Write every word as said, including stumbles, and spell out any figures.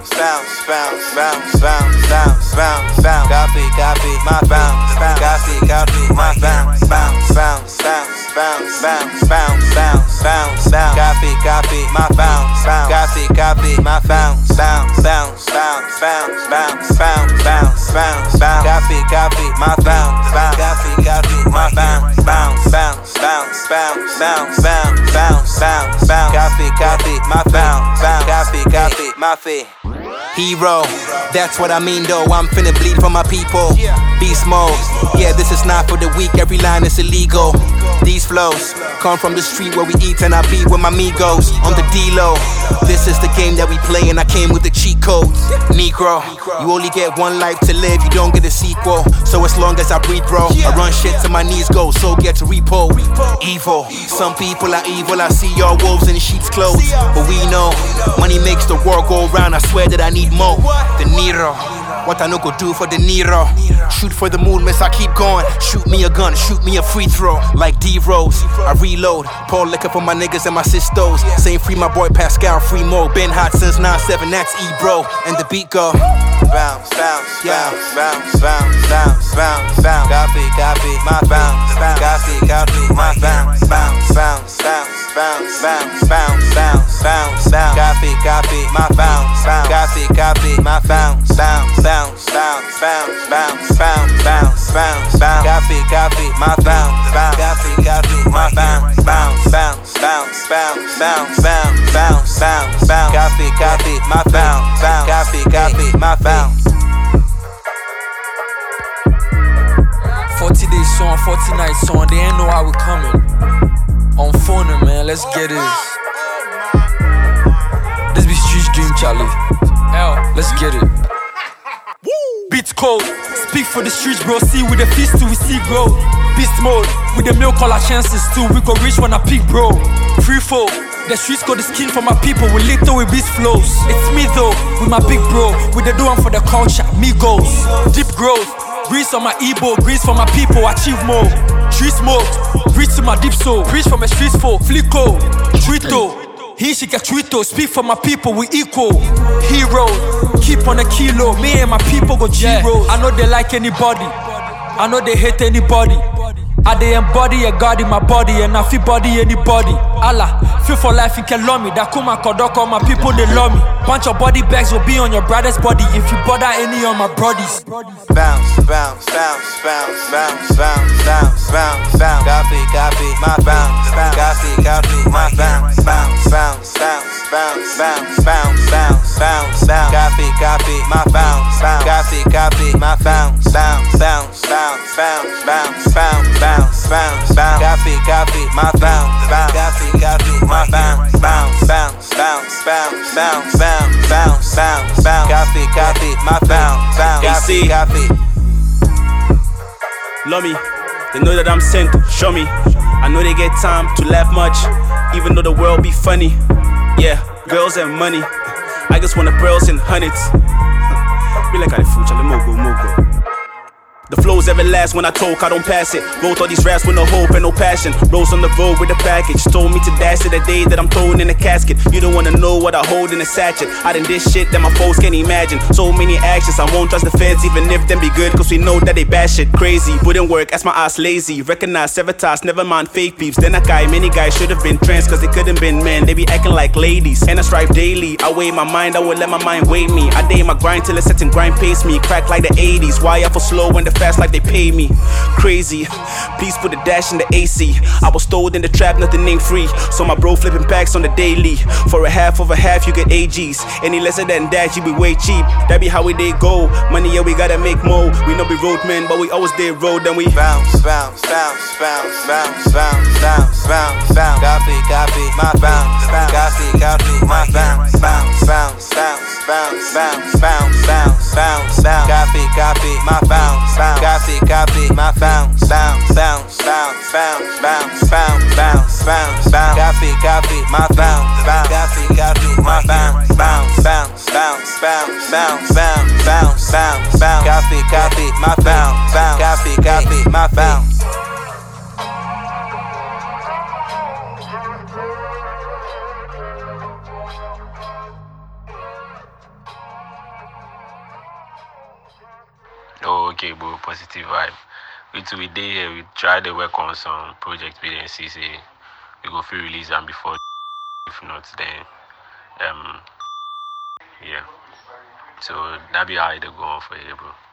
bounce, bounce, bounce, bounce, bounce, bounce, bounce, bounce. Copy, copy, my bounce, bounce. Copy, copy, my bounce, bounce, bounce, bounce, bounce, bounce, bounce, bounce, bounce, bounce. Copy, copy, my bounce, bounce. Copy, copy, my bounce, bounce, bounce, bounce, bounce, bounce, bounce, bounce, bounce, bounce. Copy, copy, my bounce, bounce. Copy, copy, my bounce, bounce, bounce, bounce, bounce, bounce, bounce, bounce, bounce, bounce. Copy, copy, my bounce, bounce. Copy, copy, my fee. Hero, that's what I mean though. I'm finna bleed for my people. Beast mode, yeah, this is not for the weak. Every line is illegal. These flows come from the street where we eat and I be with my amigos on the D-Lo. This is the game that we play and I came with the cheat codes. Negro, you only get one life to live, you don't get a sequel. So as long as I breathe, bro, I run shit till my knees go, so get to repo. Evil, some people are evil, I see y'all wolves in sheep's clothes. But we know, money makes the world go round, I swear that I need more. De Niro, what I no go do for De Niro. Shoot for the moon, miss, I keep going. Shoot me a gun, shoot me a free throw. Like D-Rose, I reload. Pour liquor for my niggas and my sisters. Saying free my boy Pascal, free Mo. Been hot since nine seven, that's E-Bro. And the beat go bounce, bounce, bounce, bounce, bounce, bounce, bounce, bounce. Copy, copy, my bounce, bounce. Copy, copy, my bounce, bounce, bounce, bounce, bounce, bounce, bounce, bounce, bounce, bounce. Copy, copy, my bounce, bounce. Copy, copy, my bounce, bounce, bounce, bounce, bounce, bounce, bounce, bounce, bounce, bounce. Copy, copy, my bounce, bounce. Copy, copy, my bounce, bounce, bounce, bounce, bounce, bounce, bounce, bounce, bounce, bounce. Copy, copy, my bounce, bounce. Copy, copy, my bounce. forty days song, forty nights song, they ain't know how we coming. On phone, man, let's get this. This be Street Dream, Charlie. L, let's get it. Beats cold, speak for the streets, bro. See with the feast till we see growth. Beast mode, with the milk all our chances too. We go reach when I peak, bro. Free fall, the streets got the skin for my people. We little with beast flows. It's me though, with my big bro. With the doing for the culture, me goals. Deep growth, grease on my ebo, grease for my people. Achieve more. Tree smoke, reach to my deep soul. Preach for my streets for Flico, Trito. He should get Trito, speak for my people, we equal. Hero, keep on a kilo. Me and my people go G-Roll. I know they like anybody, I know they hate anybody. I they embody a God in my body, and I feel body anybody. Allah, feel for life you can love me. That kuma kodoko, my people they love me. Bunch of body bags will be on your brother's body if you bother any of my brodies. Bounce, bounce, bounce, bounce, bounce, bounce, bounce, bounce, bounce. Copy, copy, my bounce, bounce. Copy, copy, my bounce, bounce, bounce, bounce, bounce, bounce, bounce, bounce, bounce, bounce. Copy, copy, my bounce, bounce. Copy, copy, my bounce, bounce, bounce, bounce, bounce, bounce, bounce, bounce, bounce, bounce. Copy, copy, my bounce, bounce. Copy, copy, my bounce, bounce, bounce, bounce, bounce, bounce, bounce, bounce, bounce, bounce. Copy, copy, my bounce, bounce. Copy, copy. Love me, they know that I'm sent, show me. I know they get time to laugh much, even though the world be funny. Yeah, girls and money, I just want the pearls and hundreds. Be like I fool, chale mogo, mogo. The flows ever last when I talk, I don't pass it. Wrote all these raps with no hope and no passion. Rose on the road with a package. Told me to dash it the day that I'm thrown in a casket. You don't wanna know what I hold in a sachet. I done this shit that my foes can't imagine. So many actions, I won't trust the feds, even if them be good, cause we know that they bash shit crazy. Wouldn't work, as my ass lazy. Recognize, sabotage, never mind fake peeps. Then a guy, many guys should've been trans, cause they couldn't been men. They be acting like ladies. And I strive daily. I weigh my mind, I would let my mind weigh me. I day my grind till it's set and grind pace me. Crack like the eighties. Why I for slow when the fast like they pay me. Crazy, please put a dash in the A C. I was told in the trap nothing ain't free, so my bro flipping packs on the daily. For a half of a half you get A Gs. Any lesser than that you be way cheap. That be how we they go. Money yeah we gotta make more. We know we roadmen but we always did road. Then we bounce, bounce, bounce, bounce, bounce, bounce, bounce, bounce, bounce. Copy, copy, my bounce, bounce. Copy, copy, my bounce, bounce, bounce, bounce, bounce, bounce, bounce, bounce, bounce, bounce. Copy, copy, my bounce, bounce. Copy, copy, my bounce, bounce, bounce, bounce, bounce, bounce, bounce, bounce, bounce, bounce. Copy, copy, my bounce, bounce. Copy, copy, my bounce, bounce, bounce, bounce, bounce, bounce, bounce, bounce, bounce, bounce. Copy, copy, my bounce, bounce. Copy, copy, my bounce. Oh, okay, bro. Positive vibe. We to we day here. We try to work on some projects. We then see say we go free release and before. If not, then um yeah. So that be how it go on for you, bro.